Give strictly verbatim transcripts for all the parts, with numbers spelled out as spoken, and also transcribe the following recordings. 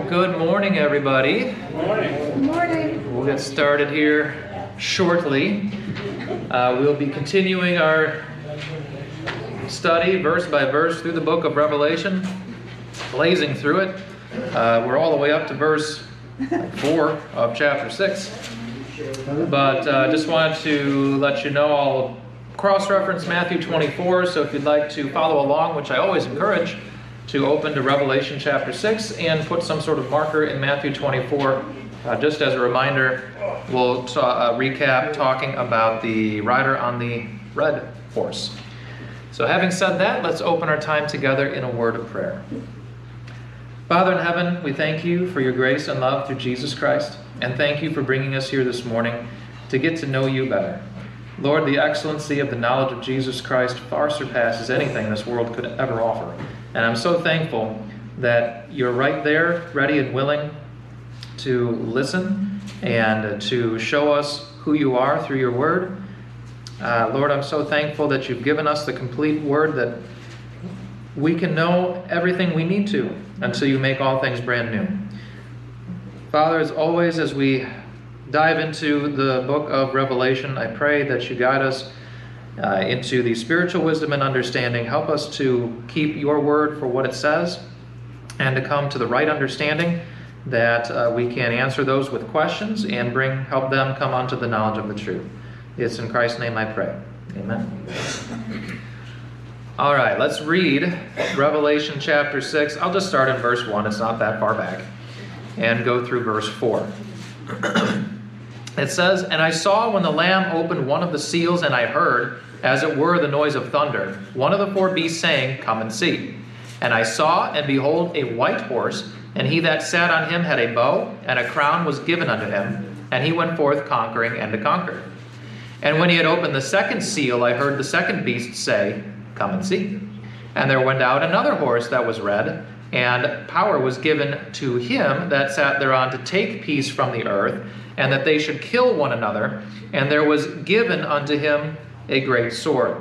Good morning, everybody. Good morning. Good morning. We'll get started here shortly. Uh, we'll be continuing our study verse by verse through the book of Revelation, blazing through it. Uh, we're all the way up to verse four of chapter six. But I uh, just wanted to let you know I'll cross-reference Matthew twenty-four, so if you'd like to follow along, which I always encourage, to open to Revelation chapter six and put some sort of marker in Matthew twenty-four. Uh, just as a reminder, we'll ta- uh, recap talking about the rider on the red horse. So having said that, let's open our time together in a word of prayer. Father in heaven, we thank you for your grace and love through Jesus Christ, and thank you for bringing us here this morning to get to know you better. Lord, the excellency of the knowledge of Jesus Christ far surpasses anything this world could ever offer. And I'm so thankful that you're right there, ready and willing to listen and to show us who you are through your word. Uh, Lord, I'm so thankful that you've given us the complete word that we can know everything we need to until you make all things brand new. Father, as always, as we dive into the book of Revelation, I pray that you guide us uh, into the spiritual wisdom and understanding. Help us to keep your word for what it says and to come to the right understanding, that uh, we can answer those with questions and bring help them come unto the knowledge of the truth. It's in Christ's name I pray. Amen. All right, let's read Revelation chapter six. I'll just start in verse one. It's not that far back. And go through verse four. It says, "And I saw when the Lamb opened one of the seals, and I heard, as it were, the noise of thunder, one of the four beasts saying, 'Come and see.' And I saw, and behold, a white horse, and he that sat on him had a bow, and a crown was given unto him, and he went forth conquering and to conquer. And when he had opened the second seal, I heard the second beast say, 'Come and see.' And there went out another horse that was red, and power was given to him that sat thereon to take peace from the earth, and that they should kill one another. And there was given unto him a great sword."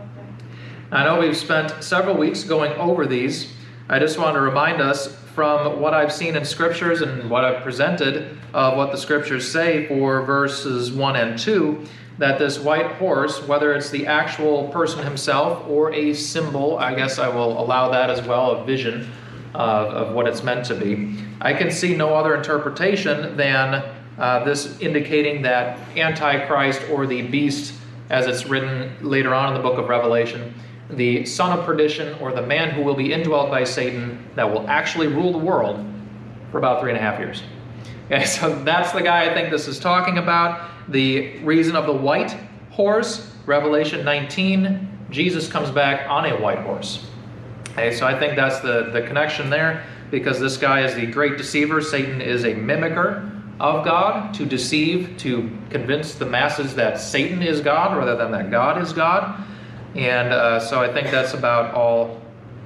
I know we've spent several weeks going over these. I just want to remind us from what I've seen in scriptures and what I've presented of what the scriptures say for verses one and two, that this white horse, whether it's the actual person himself or a symbol, I guess I will allow that as well, a vision of, of what it's meant to be. I can see no other interpretation than uh, this indicating that Antichrist, or the beast, as it's written later on in the book of Revelation, the son of perdition, or the man who will be indwelt by Satan, that will actually rule the world for about three and a half years. Okay, so that's the guy I think this is talking about. The reason of the white horse, Revelation nineteen, Jesus comes back on a white horse. Okay, so I think that's the, the connection there, because this guy is the great deceiver. Satan is a mimicker of God to deceive, to convince the masses that Satan is God rather than that God is God. And uh, so I think that's about all,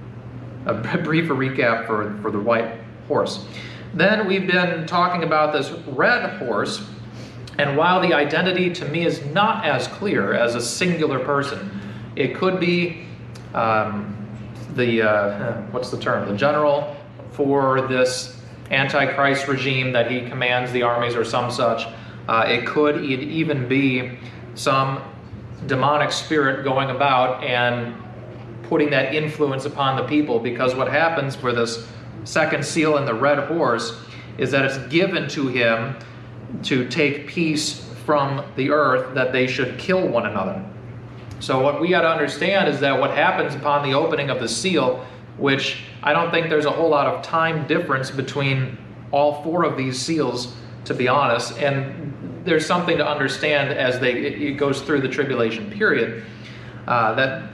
a brief recap for, for the white horse. Then we've been talking about this red horse, and while the identity to me is not as clear as a singular person, it could be um, the, uh, what's the term, the general for this Antichrist regime that he commands the armies or some such. Uh, it could even be some demonic spirit going about and putting that influence upon the people, because what happens for this second seal in the red horse is that it's given to him to take peace from the earth, that they should kill one another. So what we got to understand is that what happens upon the opening of the seal, which I don't think there's a whole lot of time difference between all four of these seals, to be honest, and there's something to understand as they it, it goes through the tribulation period, uh, that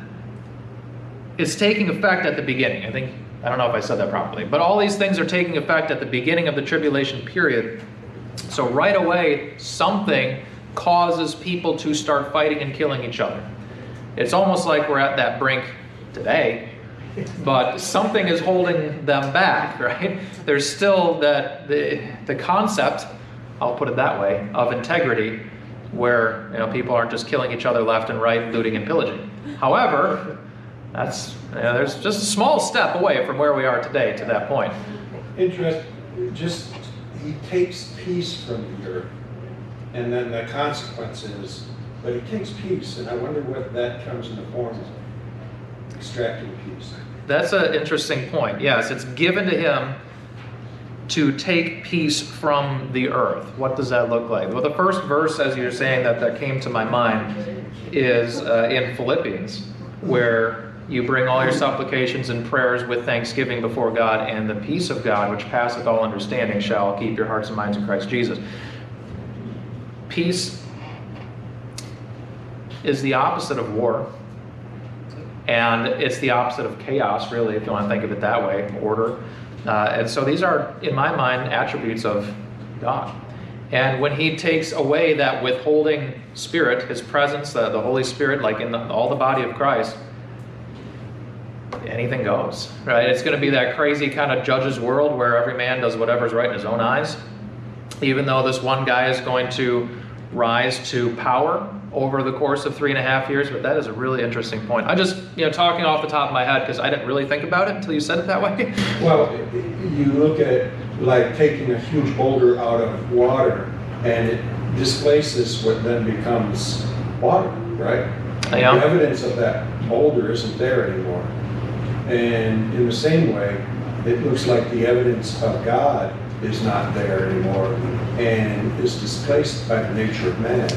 it's taking effect at the beginning. I think, I don't know if I said that properly, but all these things are taking effect at the beginning of the tribulation period. So right away, something causes people to start fighting and killing each other. It's almost like we're at that brink today, but something is holding them back, right? There's still that the the concept, I'll put it that way, of integrity, where you know people aren't just killing each other left and right, looting and pillaging. However, that's you know, there's just a small step away from where we are today to that point. Interest, it just, he takes peace from the earth. And then the consequence is, but he takes peace, and I wonder what that comes in the form of, extracting peace. That's an interesting point. Yes, it's given to him to take peace from the earth. What does that look like? Well, the first verse, as you're saying, that, that came to my mind is uh, in Philippians, where you bring all your supplications and prayers with thanksgiving before God, and the peace of God, which passeth all understanding, shall keep your hearts and minds in Christ Jesus. Peace is the opposite of war, and it's the opposite of chaos, really, if you want to think of it that way, order. Uh, and so these are, in my mind, attributes of God. And when he takes away that withholding spirit, his presence, the, the Holy Spirit, like in the, all the body of Christ, anything goes, right? It's going to be that crazy kind of judge's world where every man does whatever's right in his own eyes. Even though this one guy is going to rise to power over the course of three and a half years, but that is a really interesting point. I just, you know, talking off the top of my head because I didn't really think about it until you said it that way. Well, you look at it like taking a huge boulder out of water, and it displaces what then becomes water, right? Yeah. The evidence of that boulder isn't there anymore. And in the same way, it looks like the evidence of God is not there anymore and is displaced by the nature of man.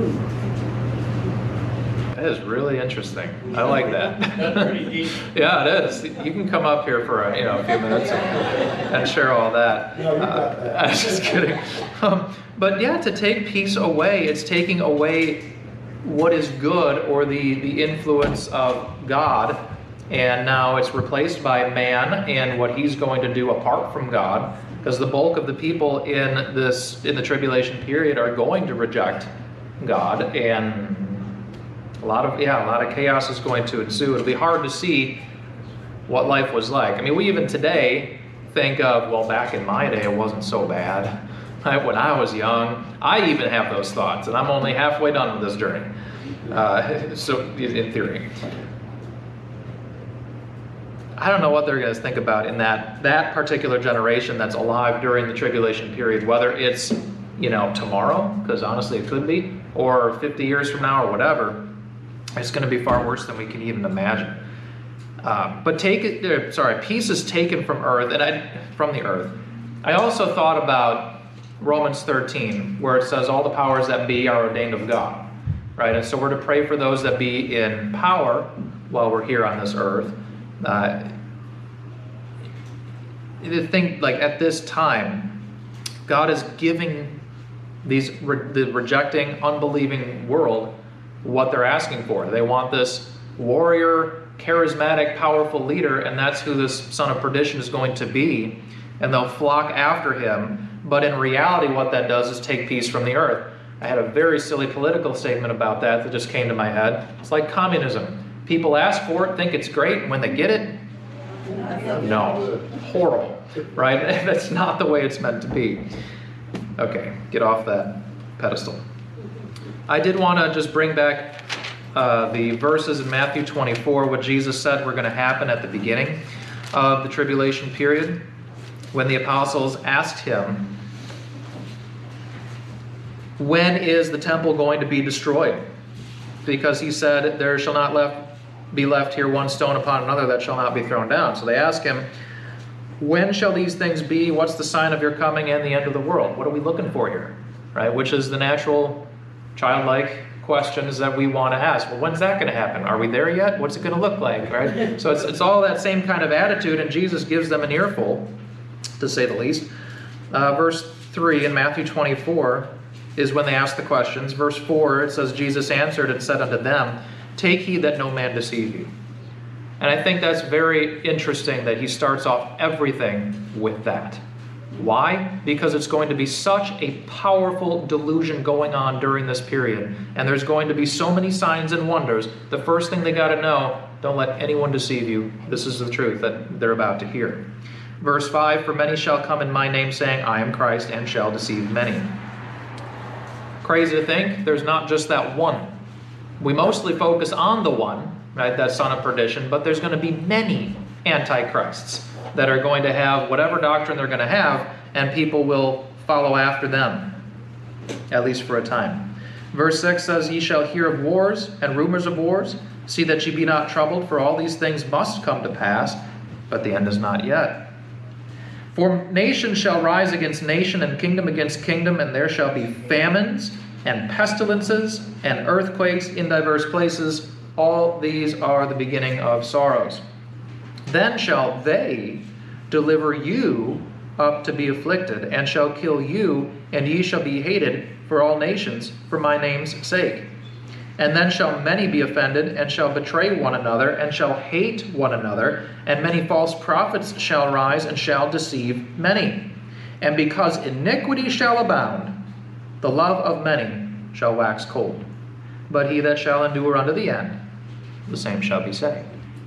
That is really interesting. I like that. That's pretty deep. Yeah, it is. You can come up here for a, you know, a few minutes and, and share all that. No, you got that. Uh, I was just kidding. Um, but yeah, to take peace away, it's taking away what is good, or the, the influence of God, and now it's replaced by man and what he's going to do apart from God, because the bulk of the people in this in the tribulation period are going to reject God, and a lot of yeah, a lot of chaos is going to ensue. It'll be hard to see what life was like. I mean, we even today think of, well, back in my day, it wasn't so bad. Right? When I was young, I even have those thoughts, and I'm only halfway done with this journey. Uh, so, in theory, I don't know what they're going to think about in that that particular generation that's alive during the tribulation period, whether it's, you know, tomorrow, because honestly it could be, or fifty years from now, or whatever. It's going to be far worse than we can even imagine. Uh, but take it, uh, sorry, peace is taken from earth, and I, from the earth. I also thought about Romans thirteen, where it says all the powers that be are ordained of God, right? And so we're to pray for those that be in power while we're here on this earth. Uh, the thing, like at this time, God is giving these re- the rejecting, unbelieving world what they're asking for. They want this warrior, charismatic, powerful leader, and that's who this son of perdition is going to be, and they'll flock after him. But in reality, what that does is take peace from the earth. I had a very silly political statement about that that just came to my head. It's like communism. People ask for it, think it's great, and when they get it, no, horrible, right? That's not the way it's meant to be. Okay, get off that pedestal. I did want to just bring back uh, the verses in Matthew twenty-four, what Jesus said were going to happen at the beginning of the tribulation period, when the apostles asked him, when is the temple going to be destroyed? Because he said, there shall not left, be left here one stone upon another that shall not be thrown down. So they ask him, when shall these things be? What's the sign of your coming and the end of the world? What are we looking for here? Right? Which is the natural, childlike questions that we want to ask. Well, when's that going to happen? Are we there yet? What's it going to look like? Right? So it's, it's all that same kind of attitude, and Jesus gives them an earful, to say the least. Uh, verse three in Matthew twenty-four is when they ask the questions. Verse four, it says, Jesus answered and said unto them, take heed that no man deceive you. And I think that's very interesting that he starts off everything with that. Why? Because it's going to be such a powerful delusion going on during this period. And there's going to be so many signs and wonders. The first thing they got to know, don't let anyone deceive you. This is the truth that they're about to hear. Verse five, for many shall come in my name, saying, I am Christ, and shall deceive many. Crazy to think, there's not just that one. We mostly focus on the one, right, that son of perdition, but there's going to be many antichrists that are going to have whatever doctrine they're going to have, and people will follow after them, at least for a time. Verse six says, "Ye shall hear of wars and rumors of wars. See that ye be not troubled, for all these things must come to pass, but the end is not yet. For nation shall rise against nation, and kingdom against kingdom, and there shall be famines and pestilences and earthquakes in diverse places. All these are the beginning of sorrows. Then shall they deliver you up to be afflicted, and shall kill you, and ye shall be hated for all nations for my name's sake. And then shall many be offended, and shall betray one another, and shall hate one another, and many false prophets shall rise, and shall deceive many. And because iniquity shall abound, the love of many shall wax cold. But he that shall endure unto the end, the same shall be saved."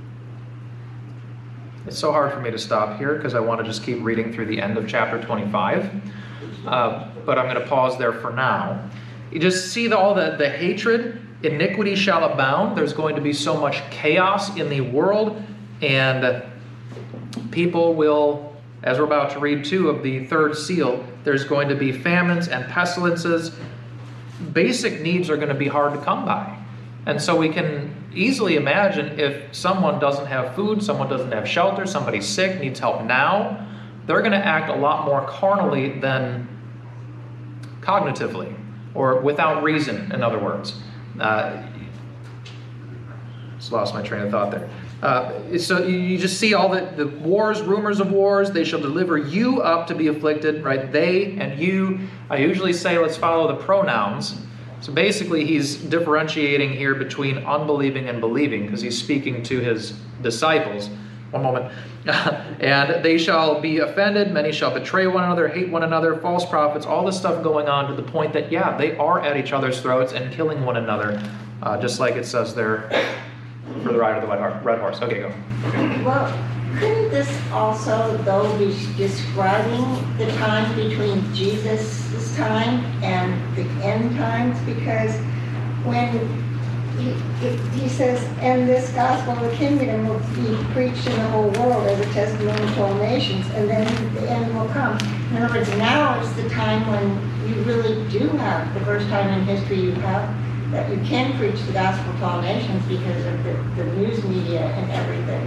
It's so hard for me to stop here because I want to just keep reading through the end of chapter twenty-five. Uh, but I'm going to pause there for now. You just see the, all the, the hatred. Iniquity shall abound. There's going to be so much chaos in the world, and people will, as we're about to read too of the third seal, there's going to be famines and pestilences. Basic needs are going to be hard to come by. And so we can easily imagine if someone doesn't have food, someone doesn't have shelter, somebody's sick, needs help now, they're going to act a lot more carnally than cognitively, or without reason, in other words. Uh, just lost my train of thought there. Uh, so you just see all the, the wars, rumors of wars. They shall deliver you up to be afflicted, right? They and you. I usually say let's follow the pronouns. So basically he's differentiating here between unbelieving and believing because he's speaking to his disciples. One moment. "And they shall be offended, many shall betray one another, hate one another, false prophets," all this stuff going on to the point that, yeah, they are at each other's throats and killing one another, uh, just like it says there for the ride of the red horse. Okay, go. Well, couldn't this also, though, be describing the time between Jesus' time and the end times? Because when he, he says, "And this gospel of the kingdom will be preached in the whole world as a testimony to all nations," and then the end will come. In other words, now is the time when you really do have, the first time in history you have, that you can preach the gospel to all nations because of the, the news media and everything.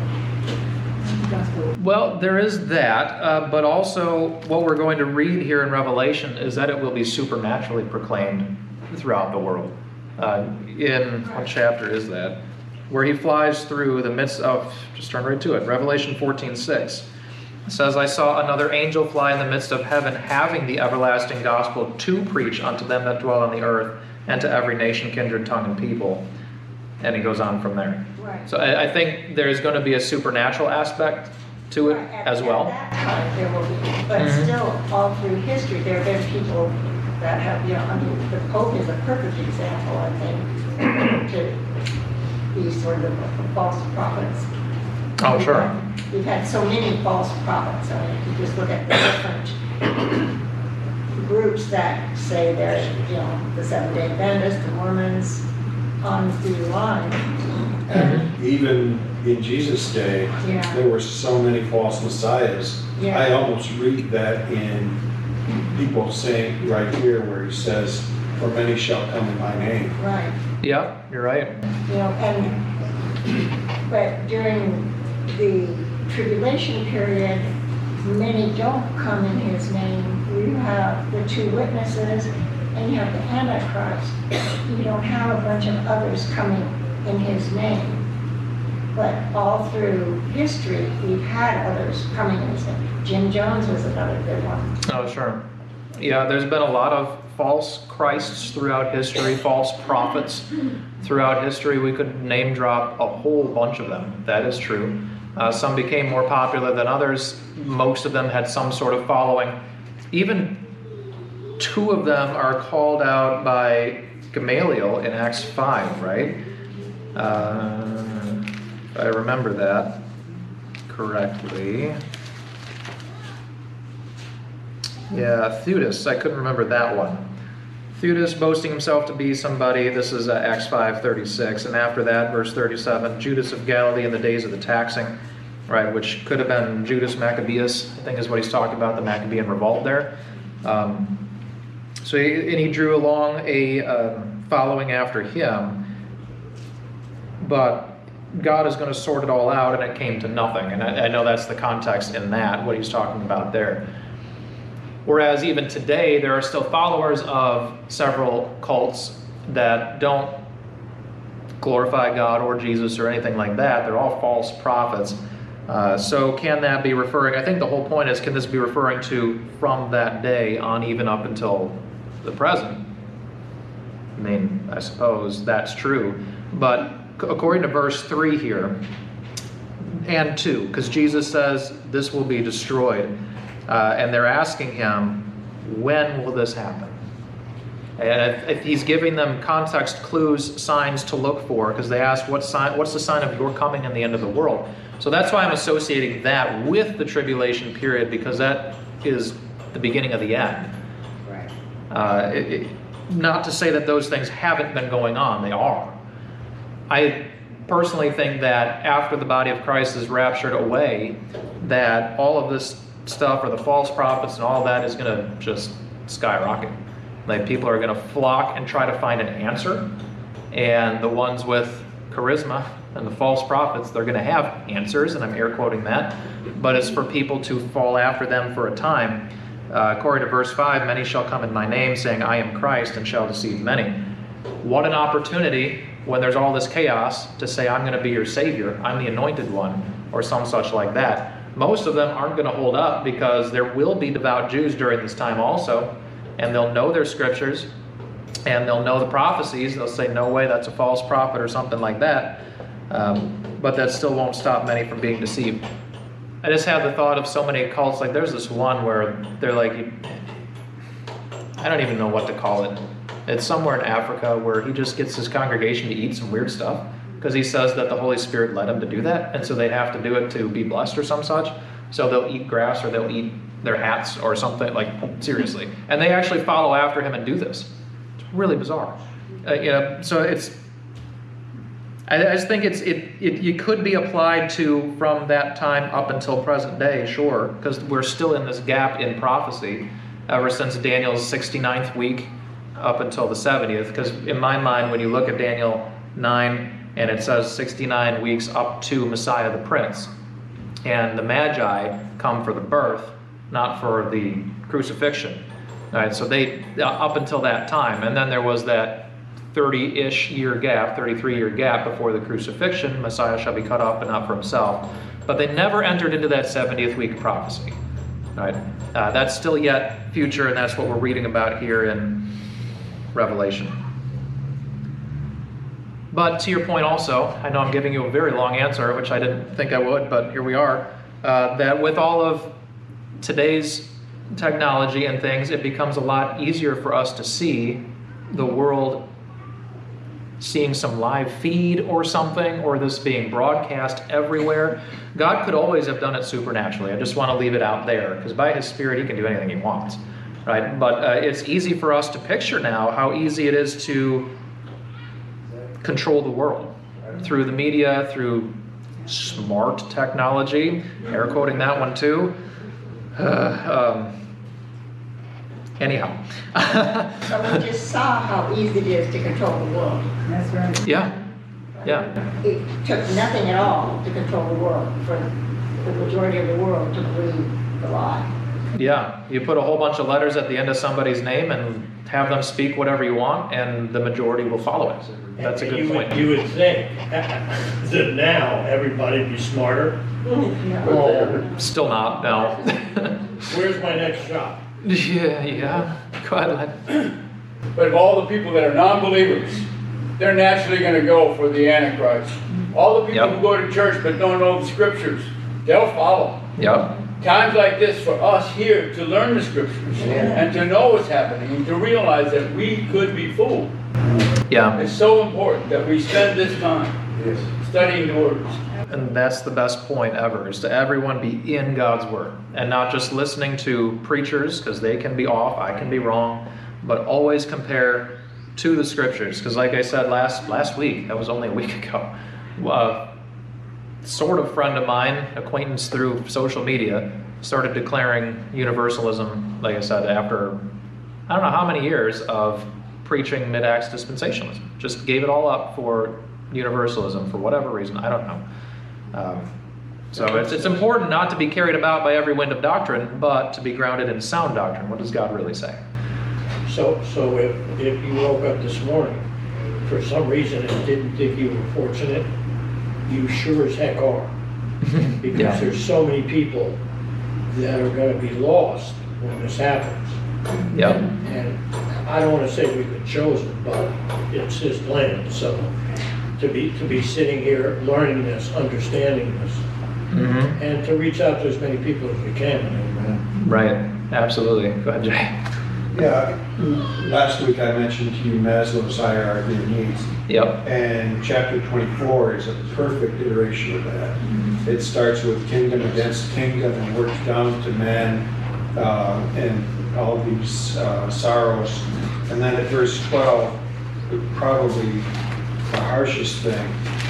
Well, there is that, uh, but also what we're going to read here in Revelation is that it will be supernaturally proclaimed throughout the world. Uh, in what chapter is that? Where he flies through the midst of, just turn right to it, Revelation fourteen six. It says, "I saw another angel fly in the midst of heaven, having the everlasting gospel to preach unto them that dwell on the earth, and to every nation, kindred, tongue, and people." And he goes on from there. Right. So I, I think there's going to be a supernatural aspect to it At, as well. At that time there will be, but Mhm. still, all through history, there have been people that have, you know, I mean, the Pope is a perfect example, I think, to be sort of a false prophets. Oh, sure. We've had so many false prophets. I mean, if you just look at the different groups that say they're, you know, the Seventh-day Adventists, the Mormons, on through the line. And, Even in Jesus' day, Yeah. there were so many false messiahs. Yeah. I almost read that in people saying right here where he says, "For many shall come in my name." right. Yeah, you're right. You know, and, but during the tribulation period, many don't come in his name. You have the two witnesses and you have the Antichrist. You don't have a bunch of others coming in his name. But all through history, we've had others coming in his name. Jim Jones was another good one. Oh, sure. Yeah, there's been a lot of false Christs throughout history, false prophets throughout history. We could name drop a whole bunch of them. That is true. Uh, some became more popular than others. Most of them had some sort of following. Even two of them are called out by Gamaliel in Acts five, right? Uh, if I remember that correctly. Yeah, Theudas, I couldn't remember that one. Theudas boasting himself to be somebody, this is uh, Acts five thirty-six, and after that, verse thirty-seven, Judas of Galilee in the days of the taxing, right, which could have been Judas Maccabeus, I think is what he's talking about, the Maccabean revolt there. Um, so he, and he drew along a uh, following after him, but God is going to sort it all out, and it came to nothing. And I, I know that's the context in that, what he's talking about there. Whereas even today, there are still followers of several cults that don't glorify God or Jesus or anything like that. They're all false prophets. Uh, so can that be referring, I think the whole point is, can this be referring to from that day on even up until the present? I mean, I suppose that's true. But according to verse three here, and two, because Jesus says this will be destroyed, uh, and they're asking him, when will this happen? And if, if he's giving them context clues, signs to look for, because they ask, what sign, what's the sign of your coming and the end of the world? So that's why I'm associating that with the tribulation period, because that is the beginning of the end. Right. Uh, it, it, not to say that those things haven't been going on, they are. I personally think that after the body of Christ is raptured away, that all of this stuff, or the false prophets and all that, is going to just skyrocket. Like, people are going to flock and try to find an answer, and the ones with charisma and the false prophets, they're going to have answers, and I'm air quoting that, but it's for people to fall after them for a time. Uh, according to verse five, many shall come in my name, saying, I am Christ, and shall deceive many. What an opportunity when there's all this chaos to say, I'm going to be your Savior, I'm the anointed one, or some such like that. Most of them aren't going to hold up, because there will be devout Jews during this time also, and they'll know their scriptures, and they'll know the prophecies. They'll say, no way, that's a false prophet, or something like that. Um, but that still won't stop many from being deceived. I just have the thought of so many cults. Like, there's this one where they're like, I don't even know what to call it. It's somewhere in Africa where he just gets his congregation to eat some weird stuff, because he says that the Holy Spirit led him to do that, and so they have to do it to be blessed or some such. So they'll eat grass, or they'll eat their hats or something, like, seriously. And they actually follow after him and do this. It's really bizarre. Uh, you know, so it's, I, I just think it's it, it it could be applied to from that time up until present day, sure, because we're still in this gap in prophecy ever since Daniel's sixty-ninth week up until the seventieth. Because in my mind, when you look at Daniel nine, and it says sixty-nine weeks up to Messiah the Prince, and the Magi come for the birth, not for the crucifixion. All right, so they, up until that time, and then there was that thirty-ish year gap, thirty-three year gap before the crucifixion, Messiah shall be cut off, but not for himself. But they never entered into that seventieth week of prophecy. All right, uh, that's still yet future, and that's what we're reading about here in Revelation. But to your point also, I know I'm giving you a very long answer, which I didn't think I would, but here we are, uh, that with all of today's technology and things, it becomes a lot easier for us to see the world seeing some live feed or something, or this being broadcast everywhere. God could always have done it supernaturally. I just want to leave it out there, because by His Spirit, He can do anything He wants, right? But uh, it's easy for us to picture now how easy it is to control the world through the media, through smart technology, air quoting that one too. Uh, um, anyhow. So we just saw how easy it is to control the world. That's right. Yeah, yeah. It took nothing at all to control the world for the majority of the world to believe the lie. Yeah, you put a whole bunch of letters at the end of somebody's name and have them speak whatever you want, and the majority will follow it. That's a good you point. Would, you would think that now everybody would be smarter. Well, still not, no. Where's my next shot? yeah, yeah. Go ahead, Len. But of all the people that are non-believers, they're naturally going to go for the Antichrist. All the people Yep. who go to church but don't know the scriptures, they'll follow. Yep. Times like this for us here to learn the scriptures and to know what's happening and to realize that we could be fooled. Yeah. It's so important that we spend this time studying the words. And that's the best point ever, is to everyone be in God's Word and not just listening to preachers, because they can be off, I can be wrong, but always compare to the Scriptures. Because like I said last last week, that was only a week ago, uh, sort of friend of mine, acquaintance through social media, started declaring universalism, like I said, after I don't know how many years of preaching mid-Acts dispensationalism. Just gave it all up for universalism for whatever reason, I don't know. Um, so it's, it's important not to be carried about by every wind of doctrine, but to be grounded in sound doctrine. What does God really say? So, so if, if you woke up this morning, for some reason, and didn't think you were fortunate, you sure as heck are. Because Yeah. there's so many people that are gonna be lost when this happens. Yep. And I don't wanna say we've been chosen, but it's His plan, so to be, to be sitting here, learning this, understanding this, Mm-hmm. and to reach out to as many people as we can. Amen. Right. Absolutely. Go ahead, Jay. Yeah, last week I mentioned to you Maslow's hierarchy of needs, Yep. and chapter twenty-four is a perfect iteration of that. It starts with kingdom against kingdom and works down to man uh, and all these uh, sorrows. And then at verse twelve, probably the harshest thing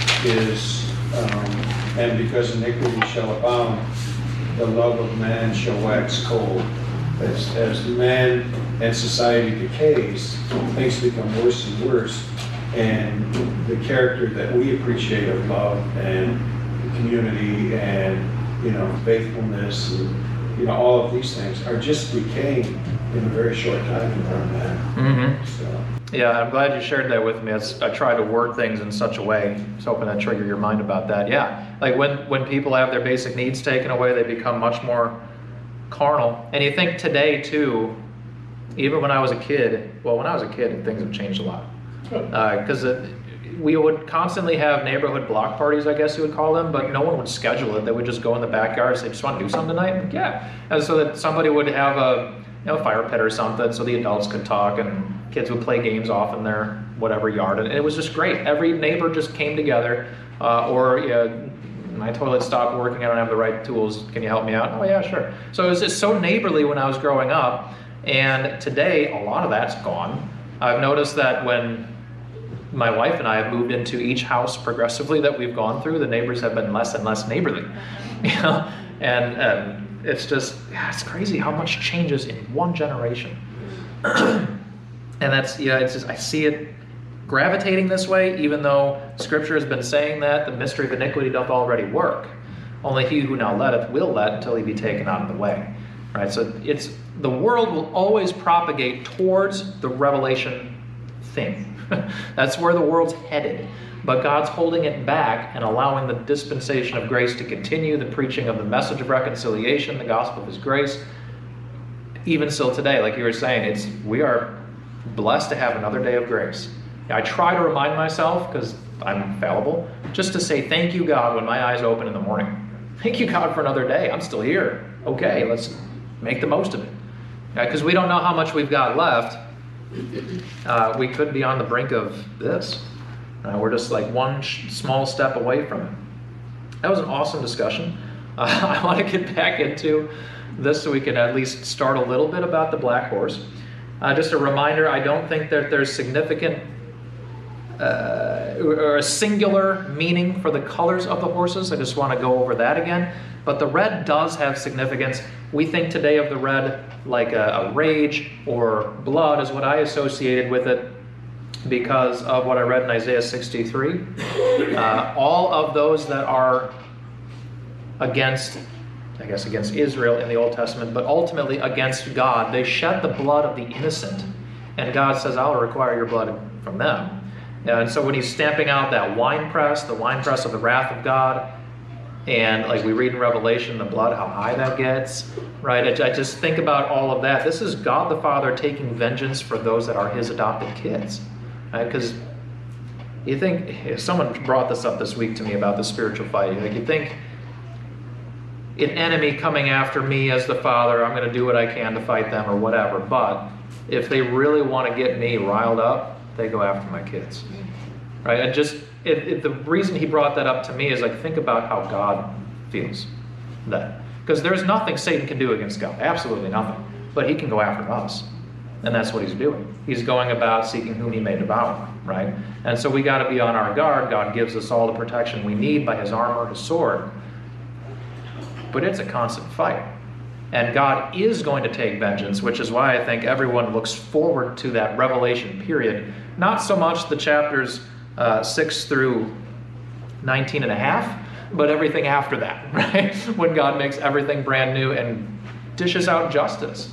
is, um, and because iniquity shall abound, the love of man shall wax cold. As, as man and society decays, things become worse and worse, and the character that we appreciate of love and community and, you know, faithfulness and, you know, all of these things are just decaying in a very short time from that. Mm-hmm. So, Yeah, I'm glad you shared that with me. It's, I try to word things in such a way, I was hoping that trigger your mind about that. Yeah, like when, when people have their basic needs taken away, they become much more carnal. And you think today too, even when I was a kid, well, when I was a kid, things have changed a lot. Because uh, we would constantly have neighborhood block parties, I guess you would call them, but no one would schedule it. They would just go in the backyard and say, just want to do something tonight? Like, yeah. And so that somebody would have a you know, fire pit or something so the adults could talk and kids would play games off in their whatever yard. And it was just great. Every neighbor just came together. Uh, or, you know, my toilet stopped working, I don't have the right tools, can you help me out? Oh yeah, sure. So it was just so neighborly when I was growing up, and today a lot of that's gone. I've noticed that when my wife and I have moved into each house progressively that we've gone through, the neighbors have been less and less neighborly. You know, and um, it's just, yeah, it's crazy how much changes in one generation. And that's, yeah, it's just, I see it gravitating this way, even though Scripture has been saying that the mystery of iniquity doth already work. Only he who now letteth will let until he be taken out of the way. Right? So it's the world will always propagate towards the revelation thing. That's where the world's headed. But God's holding it back and allowing the dispensation of grace to continue, the preaching of the message of reconciliation, the gospel of His grace. Even still today, like you were saying, it's we are blessed to have another day of grace. I try to remind myself, because I'm fallible, just to say thank you, God, when my eyes open in the morning. Thank you, God, for another day. I'm still here. Okay, let's make the most of it. Because we don't know how much we've got left. Uh, we could be on the brink of this. Uh, we're just like one sh- small step away from it. That was an awesome discussion. Uh, I want to get back into this so we can at least start a little bit about the black horse. Uh, just a reminder, I don't think that there's significant uh, or a singular meaning for the colors of the horses. I just want to go over that again. But the red does have significance. We think today of the red like a, a rage or blood is what I associated with it because of what I read in Isaiah sixty-three. Uh, all of those that are against, I guess against Israel in the Old Testament, but ultimately against God, they shed the blood of the innocent. And God says, I'll require your blood from them. And so when he's stamping out that winepress, the winepress of the wrath of God, and like we read in Revelation, the blood, how high that gets, right? I, I just think about all of that. This is God the Father taking vengeance for those that are His adopted kids, right? Because you think, if someone brought this up this week to me about the spiritual fight, like you think, an enemy coming after me as the Father, I'm going to do what I can to fight them or whatever, but if they really want to get me riled up, they go after my kids, right? And just it, it, the reason he brought that up to me is like, think about how God feels that, because there's nothing Satan can do against God, absolutely nothing, but he can go after us, and that's what he's doing. He's going about seeking whom he may devour. right? And so we got to be on our guard. God gives us all the protection we need by his armor, his sword. But it's a constant fight. And God is going to take vengeance, which is why I think everyone looks forward to that Revelation period. Not so much the chapters uh, six through nineteen and a half, but everything after that, right? When God makes everything brand new and dishes out justice.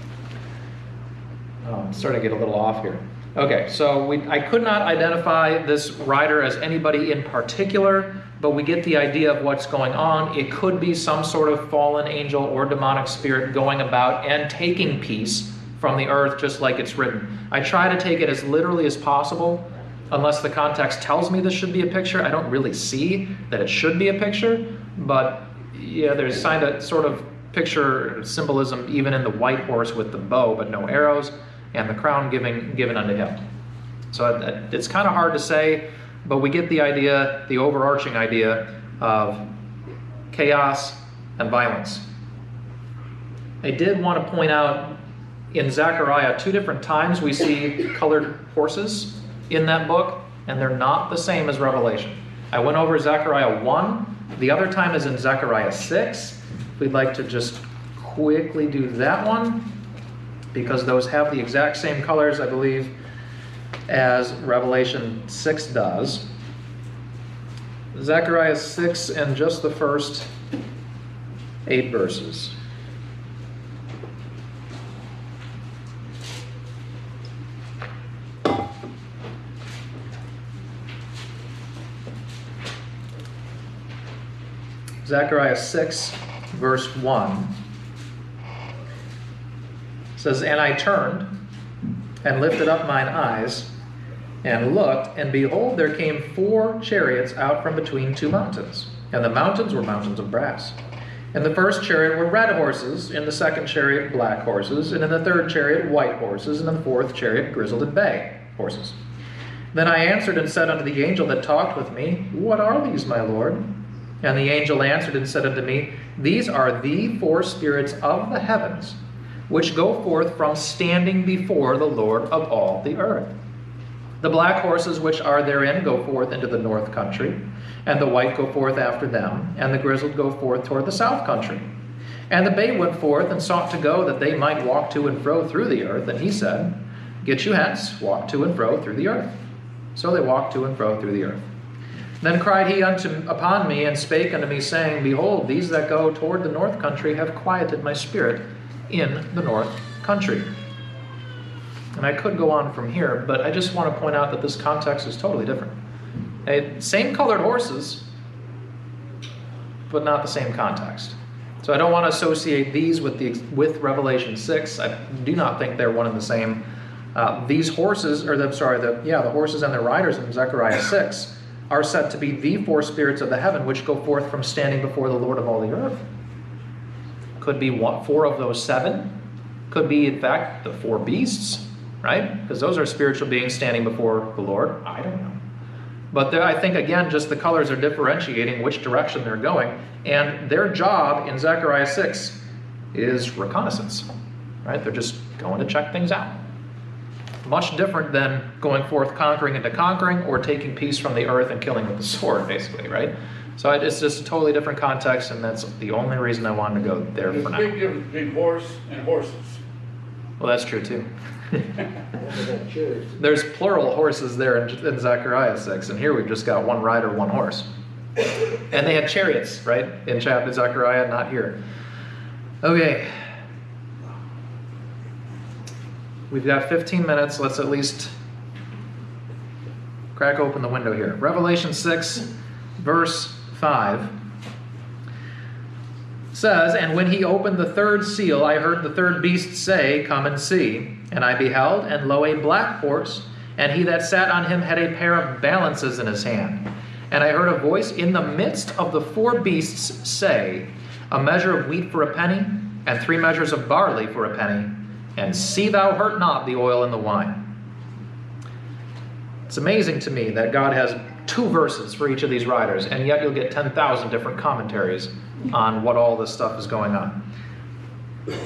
Oh, I'm starting to get a little off here. Okay, so we, I could not identify this rider as anybody in particular, but we get the idea of what's going on. It could be some sort of fallen angel or demonic spirit going about and taking peace from the earth, just like it's written. I try to take it as literally as possible, unless the context tells me this should be a picture. I don't really see that it should be a picture, but yeah, there's kind of sort of picture symbolism even in the white horse with the bow, but no arrows, and the crown giving, given unto him. So it, it's kind of hard to say, but we get the idea, the overarching idea of chaos and violence. I did want to point out in Zechariah, two different times we see colored horses in that book, and they're not the same as Revelation. I went over Zechariah one. The other time is in Zechariah six. We'd like to just quickly do that one, because those have the exact same colors, I believe, as Revelation six does. Zechariah six and just the first eight verses. Zechariah six, verse one. Says, "And I turned and lifted up mine eyes and looked, and behold, there came four chariots out from between two mountains. And the mountains were mountains of brass. In the first chariot were red horses, in the second chariot black horses, and in the third chariot white horses, and in the fourth chariot grizzled and bay horses. Then I answered and said unto the angel that talked with me, What are these, my Lord? And the angel answered and said unto me, These are the four spirits of the heavens, which go forth from standing before the Lord of all the earth. The black horses which are therein go forth into the north country, and the white go forth after them, and the grizzled go forth toward the south country. And the bay went forth and sought to go, that they might walk to and fro through the earth. And he said, Get you hence, walk to and fro through the earth. So they walked to and fro through the earth. Then cried he unto upon me, and spake unto me, saying, Behold, these that go toward the north country have quieted my spirit in the north country. And I could go on from here, but I just want to point out that this context is totally different. Okay, same colored horses, but not the same context. So I don't want to associate these with the with Revelation six. I do not think they're one and the same. Uh, these horses, or I'm sorry, the yeah, the horses and their riders in Zechariah six are said to be the four spirits of the heaven which go forth from standing before the Lord of all the earth. Could be one, four of those seven. Could be, in fact, the four beasts, right? Because those are spiritual beings standing before the Lord. I don't know. But there, I think, again, just the colors are differentiating which direction they're going. And their job in Zechariah six is reconnaissance, right? They're just going to check things out. Much different than going forth conquering into conquering or taking peace from the earth and killing with the sword, basically, right? So it's just a totally different context, and that's the only reason I wanted to go there There's for a now. big difference between horse and horses. Well, that's true, too. There's plural horses there in, in Zechariah six, and here we've just got one rider, one horse. And they had chariots, right, in chapter Zechariah, not here. Okay. We've got fifteen minutes. Let's at least crack open the window here. Revelation six, verse five says, And when he opened the third seal, I heard the third beast say, Come and see. And I beheld, and lo, a black horse, and he that sat on him had a pair of balances in his hand. And I heard a voice in the midst of the four beasts say, A measure of wheat for a penny, and three measures of barley for a penny, and see thou hurt not the oil and the wine. It's amazing to me that God has two verses for each of these riders, and yet you'll get ten thousand different commentaries on what all this stuff is going on.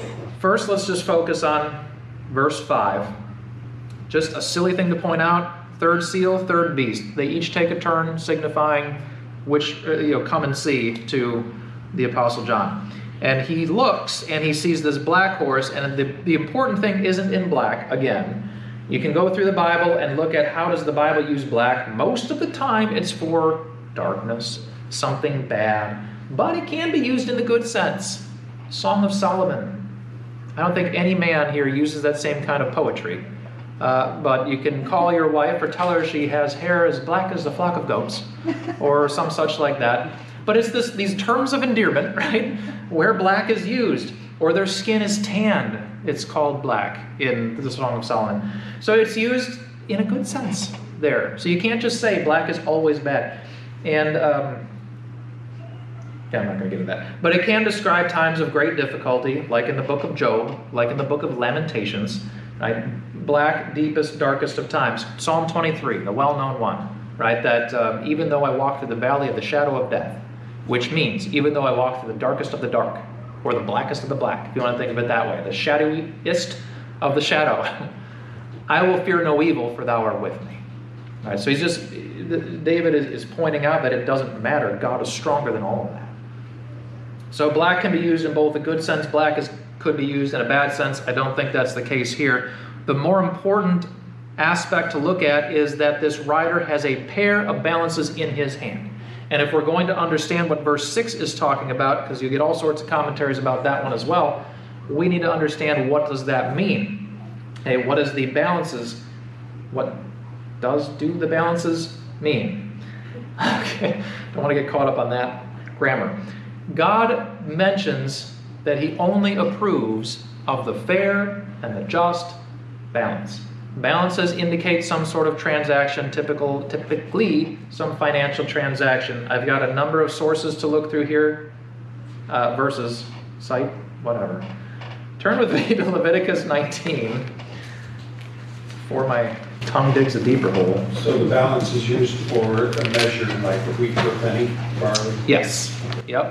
First, let's just focus on verse five. Just a silly thing to point out, third seal, third beast. They each take a turn signifying which, uh, you know, come and see to the Apostle John. And he looks and he sees this black horse, and the, the important thing isn't in black, again. You can go through the Bible and look at how does the Bible use black. Most of the time it's for darkness, something bad, but it can be used in the good sense. Song of Solomon. I don't think any man here uses that same kind of poetry. Uh, but you can call your wife or tell her she has hair as black as a flock of goats, or some such like that. But it's this, these terms of endearment, right, where black is used, or their skin is tanned. It's called black in the Song of Solomon. So it's used in a good sense there. So you can't just say black is always bad. And um, yeah, I'm not going to get into that. But it can describe times of great difficulty, like in the book of Job, like in the book of Lamentations, right? Black, deepest, darkest of times. Psalm twenty-three, the well-known one, right? That um, even though I walk through the valley of the shadow of death, which means even though I walk through the darkest of the dark, or the blackest of the black, if you want to think of it that way, the shadowiest of the shadow, I will fear no evil, for thou art with me. All right, so he's just, David is pointing out that it doesn't matter. God is stronger than all of that. So black can be used in both a good sense. Black is, could be used in a bad sense. I don't think that's the case here. The more important aspect to look at is that this writer has a pair of balances in his hand. And if we're going to understand what verse six is talking about, because you get all sorts of commentaries about that one as well, we need to understand what does that mean. Hey, what is the balances? What does do the balances mean? Okay, don't want to get caught up on that grammar. God mentions that he only approves of the fair and the just balance. Balances indicate some sort of transaction, typical, typically some financial transaction. I've got a number of sources to look through here, uh, verses, cite, whatever. Turn with me to Leviticus nineteen, before my tongue digs a deeper hole. So the balance is used for a measure like a wheat per penny, barley? Yes. Yep.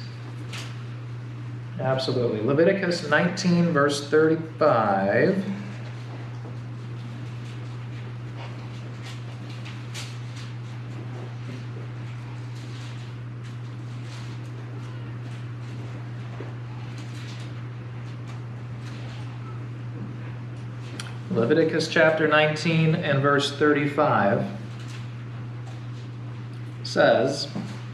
Absolutely. Leviticus nineteen, verse thirty-five. Leviticus chapter nineteen and verse thirty-five says,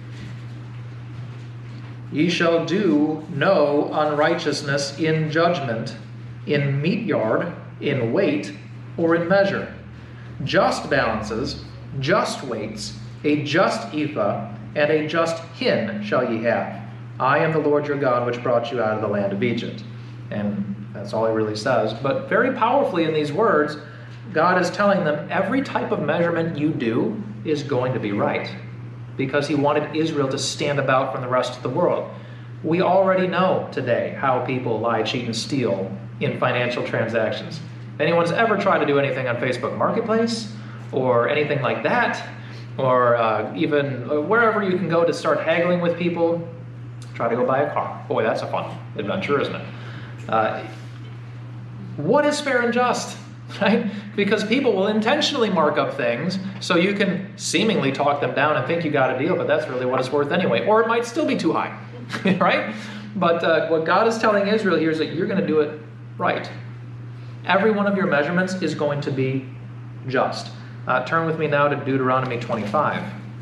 Ye shall do no unrighteousness in judgment, in meat yard, in weight, or in measure. Just balances, just weights, a just ephah, and a just hin shall ye have. I am the Lord your God, which brought you out of the land of Egypt. And that's all he really says. But very powerfully in these words, God is telling them every type of measurement you do is going to be right, because he wanted Israel to stand about from the rest of the world. We already know today how people lie, cheat, and steal in financial transactions. If anyone's ever tried to do anything on Facebook Marketplace or anything like that, or uh, even wherever you can go to start haggling with people, try to go buy a car. Boy, that's a fun adventure, isn't it? Uh, what is fair and just? Right? Because people will intentionally mark up things so you can seemingly talk them down and think you got a deal, but that's really what it's worth anyway. Or it might still be too high, right? But uh, what God is telling Israel here is that you're going to do it right. Every one of your measurements is going to be just. Uh, turn with me now to Deuteronomy twenty-five.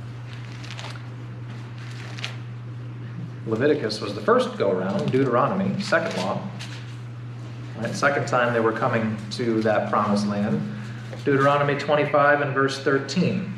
Leviticus was the first go-around. Deuteronomy, second law. Right, second time they were coming to that promised land. Deuteronomy twenty-five and verse thirteen.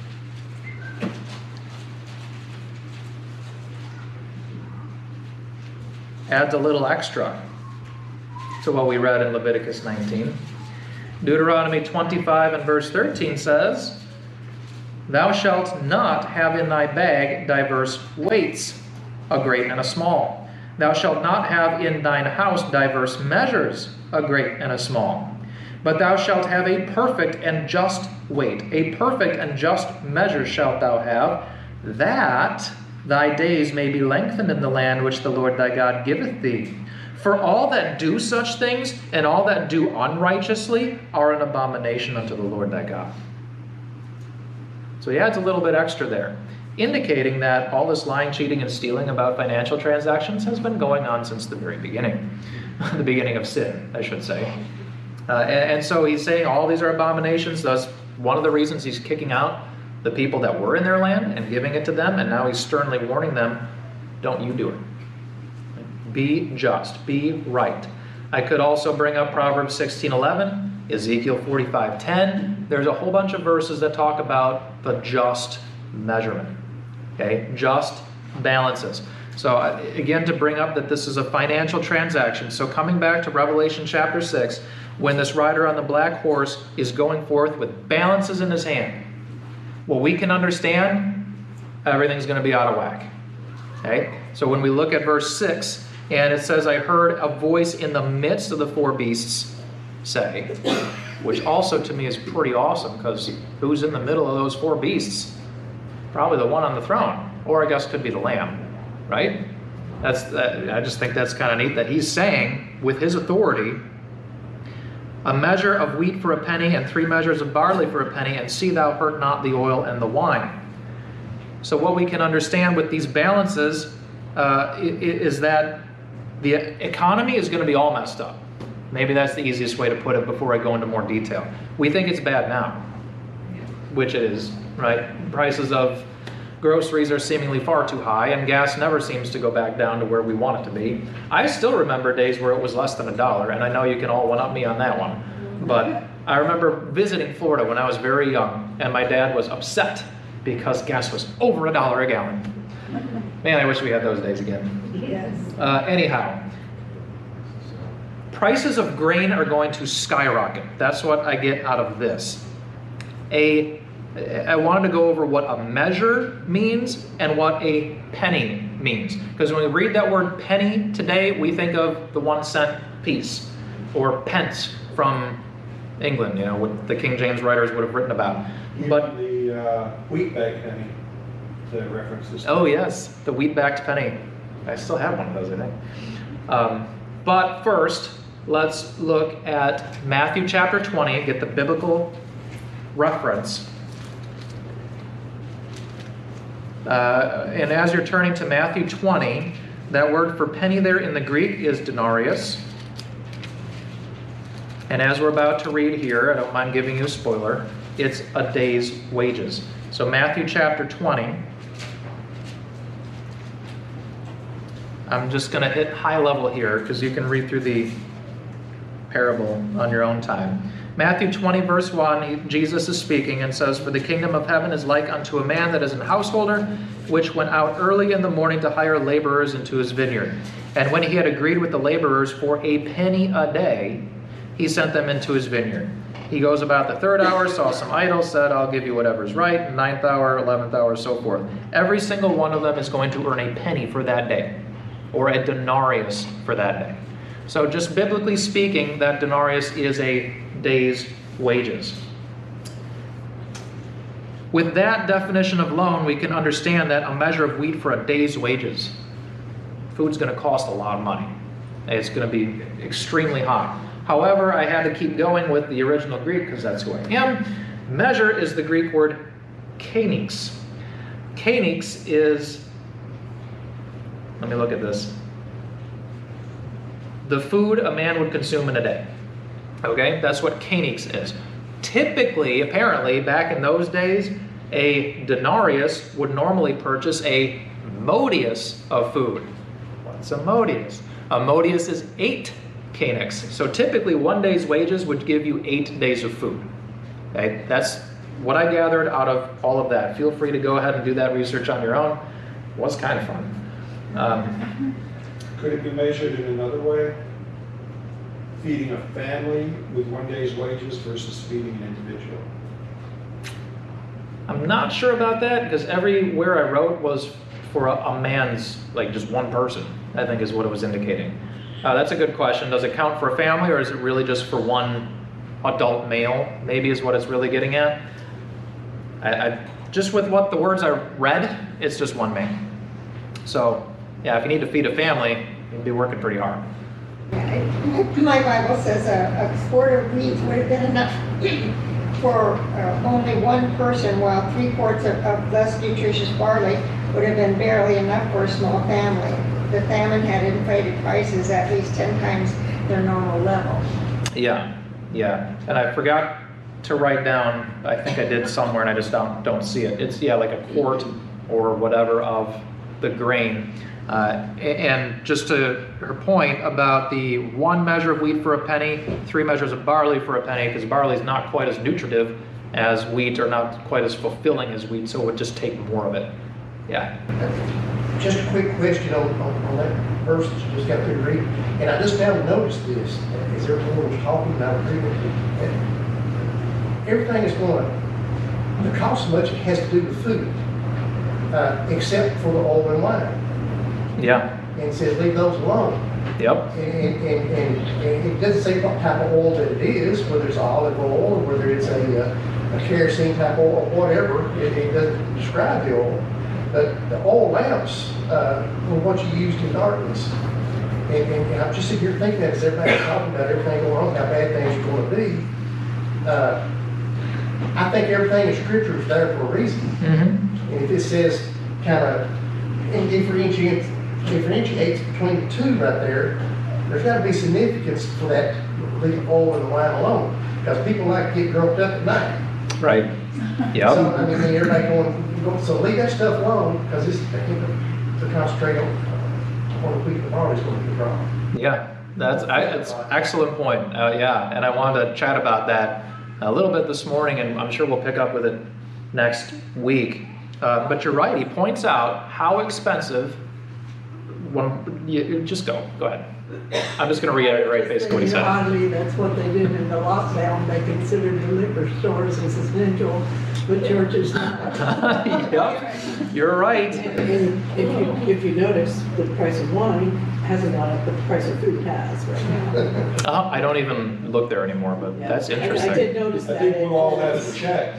Adds a little extra to what we read in Leviticus nineteen. Deuteronomy twenty-five and verse thirteen says, Thou shalt not have in thy bag diverse weights, a great and a small. Thou shalt not have in thine house diverse measures, a great and a small. But thou shalt have a perfect and just weight. A perfect and just measure shalt thou have, that thy days may be lengthened in the land which the Lord thy God giveth thee. For all that do such things, and all that do unrighteously, are an abomination unto the Lord thy God. So he adds a little bit extra there, indicating that all this lying, cheating, and stealing about financial transactions has been going on since the very beginning. The beginning of sin, I should say. Uh, and, and so he's saying all these are abominations. Thus, one of the reasons he's kicking out the people that were in their land and giving it to them, and now he's sternly warning them, don't you do it. Be just, be right. I could also bring up Proverbs sixteen eleven, Ezekiel forty-five ten. There's a whole bunch of verses that talk about the just measurement. Okay, just balances. So uh, again, to bring up that this is a financial transaction. So coming back to Revelation chapter six, when this rider on the black horse is going forth with balances in his hand, well, we can understand everything's going to be out of whack. Okay, so when we look at verse six, and it says, I heard a voice in the midst of the four beasts say, which also to me is pretty awesome, because who's in the middle of those four beasts? Probably the one on the throne, or I guess could be the lamb, right? That's uh, I just think that's kind of neat that he's saying, with his authority, a measure of wheat for a penny and three measures of barley for a penny, and see thou hurt not the oil and the wine. So what we can understand with these balances uh, is that the economy is going to be all messed up. Maybe that's the easiest way to put it before I go into more detail. We think it's bad now, which it is, right? Prices of groceries are seemingly far too high, and gas never seems to go back down to where we want it to be. I still remember days where it was less than a dollar, and I know you can all one-up me on that one. But I remember visiting Florida when I was very young, and my dad was upset because gas was over a dollar a gallon. Man, I wish we had those days again. Yes. Uh, anyhow, prices of grain are going to skyrocket. That's what I get out of this. A, I wanted to go over what a measure means and what a penny means. Because when we read that word penny today, we think of the one cent piece, or pence from England, you know, what the King James writers would have written about. But the uh, wheat bag penny, to reference this. Oh yes, the wheat-backed penny. I still have one of those, I think. Um, but first, let's look at Matthew chapter twenty, get the biblical reference. Uh, and as you're turning to Matthew twenty, that word for penny there in the Greek is denarius. And as we're about to read here, I don't mind giving you a spoiler, it's a day's wages. So Matthew chapter twenty, I'm just going to hit high level here because you can read through the parable on your own time. Matthew twenty verse one, he, Jesus is speaking and says, for the kingdom of heaven is like unto a man that is an householder, which went out early in the morning to hire laborers into his vineyard. And when he had agreed with the laborers for a penny a day, he sent them into his vineyard. He goes about the third hour, saw some idols, said, I'll give you whatever's right. Ninth hour, eleventh hour, so forth. Every single one of them is going to earn a penny for that day, or a denarius for that day. So just biblically speaking, that denarius is a day's wages. With that definition of loan, we can understand that a measure of wheat for a day's wages. Food's going to cost a lot of money. It's going to be extremely high. However, I had to keep going with the original Greek because that's who I am. Measure is the Greek word kanix. Kanix is, let me look at this, the food a man would consume in a day. Okay, that's what kanix is. Typically, apparently, back in those days, a denarius would normally purchase a modius of food. What's a modius? A modius is eight kanix. So typically, one day's wages would give you eight days of food. Okay, that's what I gathered out of all of that. Feel free to go ahead and do that research on your own. It was kind of fun. Um, Could it be measured in another way? Feeding a family with one day's wages versus feeding an individual? I'm not sure about that because everywhere I wrote was for a, a man's, like just one person, I think is what it was indicating. Uh, that's a good question. Does it count for a family or is it really just for one adult male? Maybe is what it's really getting at. I, I, just with what the words I read, it's just one man. So yeah, if you need to feed a family, you'd be working pretty hard. My Bible says a, a quart of wheat would have been enough for uh, only one person, while three quarts of, of less nutritious barley would have been barely enough for a small family. The famine had inflated prices at least ten times their normal level. Yeah, yeah. And I forgot to write down, I think I did somewhere and I just don't, don't see it. It's, yeah, like a quart or whatever of the grain. Uh, and just to her point about the one measure of wheat for a penny, three measures of barley for a penny, because barley is not quite as nutritive as wheat, or not quite as fulfilling as wheat, so it would just take more of it. Yeah. Just a quick question on, on, on that verse that you just got through reading. And I just now noticed this, as everyone was talking, and I agree with you, that everything is going to cost so much it has to do with food, uh, except for the oil and wine. Yeah. And it says leave those alone. Yep. And, and, and, and it doesn't say what type of oil that it is, whether it's olive oil or whether it's a, uh, a kerosene type oil or whatever. It, it doesn't describe the oil. But the oil lamps uh, were what you used in darkness. And, and, and I'm just sitting here thinking that as everybody's talking about everything going on, how bad things are going to be. Uh, I think everything in Scripture is there for a reason. Mm-hmm. And if it says kind of differentiates, differentiates between the two right there, there's got to be significance for that, leave the oil and the wine alone. Because people like to get drunk up at night. Right. Yeah. So, I mean, everybody going, so leave that stuff alone, because it's, to concentrate on, on the wheat and the barley is going to be the problem. Yeah, that's that's excellent point. Uh, yeah, and I wanted to chat about that a little bit this morning, and I'm sure we'll pick up with it next week. Uh, but you're right. He points out how expensive. One, you, just go. Go ahead. I'm just going to reiterate basically what he said. Oddly, that's what they did in the lockdown. They considered the liquor stores as essential, but churches not. Yep, you're right. And if you if you notice, the price of wine hasn't gone up, but the price of food has right now. Uh, I don't even look there anymore, but Yeah. that's I- interesting. I did notice I that. think we'll all have to check.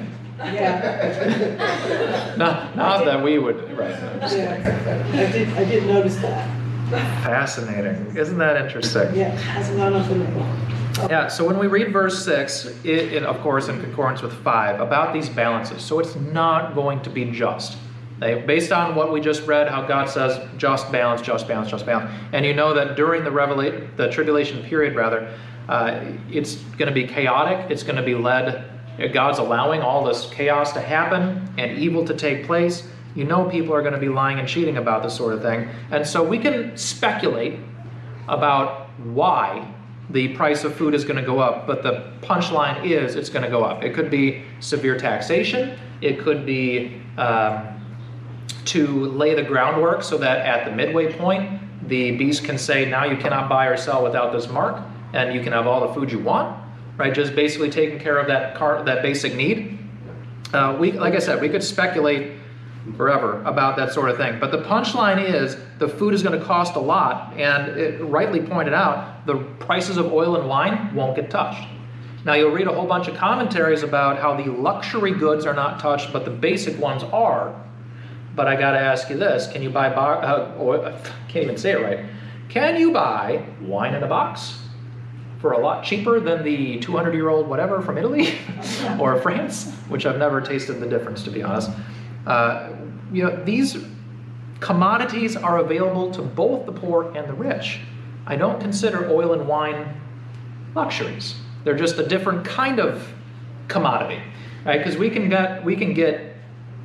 Yeah. Not, not that we would, right. Yeah. I did I did notice that. Fascinating. Isn't that interesting? Yeah, hasn't gone up in a Yeah, so when we read verse six, it, it, of course in concordance with five, about these balances, so it's not going to be just. They, based on what we just read, how God says, just balance, just balance, just balance. And you know that during the revelation, the tribulation period, rather, uh, it's going to be chaotic, it's going to be led, God's allowing all this chaos to happen and evil to take place. You know people are going to be lying and cheating about this sort of thing. And so we can speculate about why the price of food is going to go up, but the punchline is it's going to go up. It could be severe taxation. It could be um, to lay the groundwork so that at the midway point, the beast can say, now you cannot buy or sell without this mark, and you can have all the food you want, right? Just basically taking care of that car, that basic need. Uh, we, like I said, we could speculate forever about that sort of thing. But the punchline is the food is going to cost a lot, and it rightly pointed out, the prices of oil and wine won't get touched. Now you'll read a whole bunch of commentaries about how the luxury goods are not touched, but the basic ones are. But I got to ask you this, can you buy, bar, uh, oil, I can't even say it right, can you buy wine in a box for a lot cheaper than the two hundred year old whatever from Italy or France, which I've never tasted the difference, to be honest. Uh, you know, these commodities are available to both the poor and the rich. I don't consider oil and wine luxuries. They're just a different kind of commodity, right? Because we can get we can get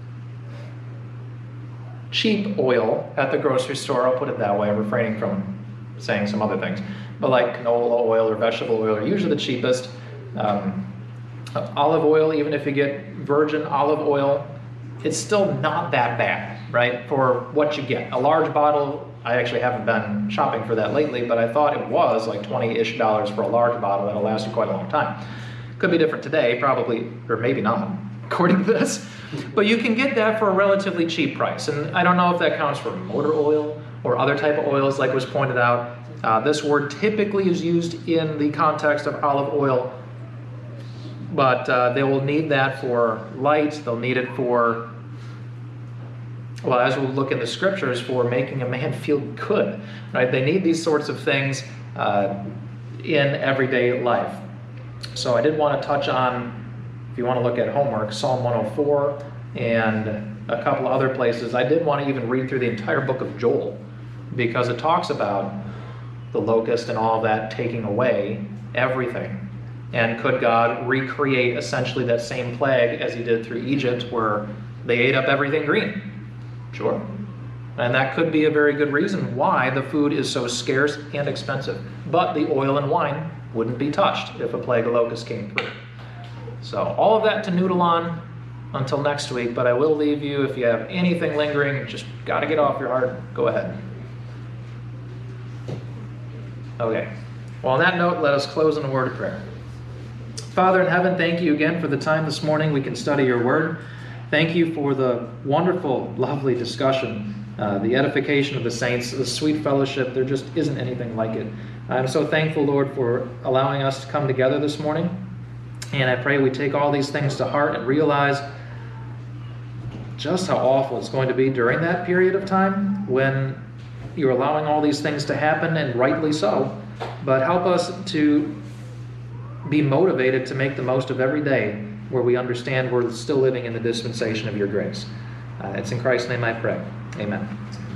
cheap oil at the grocery store. I'll put it that way. I'm refraining from saying some other things, but like canola oil or vegetable oil are usually the cheapest. Um, olive oil, even if you get virgin olive oil, it's still not that bad, right, for what you get. A large bottle, I actually haven't been shopping for that lately, but I thought it was like twenty-ish dollars for a large bottle that'll last you quite a long time. Could be different today, probably, or maybe not, according to this. But you can get that for a relatively cheap price. And I don't know if that counts for motor oil or other type of oils, like was pointed out. Uh, this word typically is used in the context of olive oil, but uh, they will need that for light. They'll need it for, well, as we'll look in the scriptures, for making a man feel good, right? They need these sorts of things uh, in everyday life. So I did want to touch on if you want to look at homework, Psalm one oh four and a couple of other places. I did want to even read through the entire book of Joel, because it talks about the locust and all of that taking away everything. And could God recreate essentially that same plague as he did through Egypt, where they ate up everything green? Sure. And that could be a very good reason why the food is so scarce and expensive. But the oil and wine wouldn't be touched if a plague of locusts came through. So all of that to noodle on until next week, but I will leave you, if you have anything lingering, just got to get off your heart, go ahead. Okay. Well, on that note, let us close in a word of prayer. Father in heaven, thank you again for the time this morning we can study your word. Thank you for the wonderful, lovely discussion, uh, the edification of the saints, the sweet fellowship. There just isn't anything like it. I'm so thankful, Lord, for allowing us to come together this morning. And I pray we take all these things to heart and realize just how awful it's going to be during that period of time when you're allowing all these things to happen, and rightly so. But help us to be motivated to make the most of every day where we understand we're still living in the dispensation of your grace. Uh, it's in Christ's name I pray. Amen.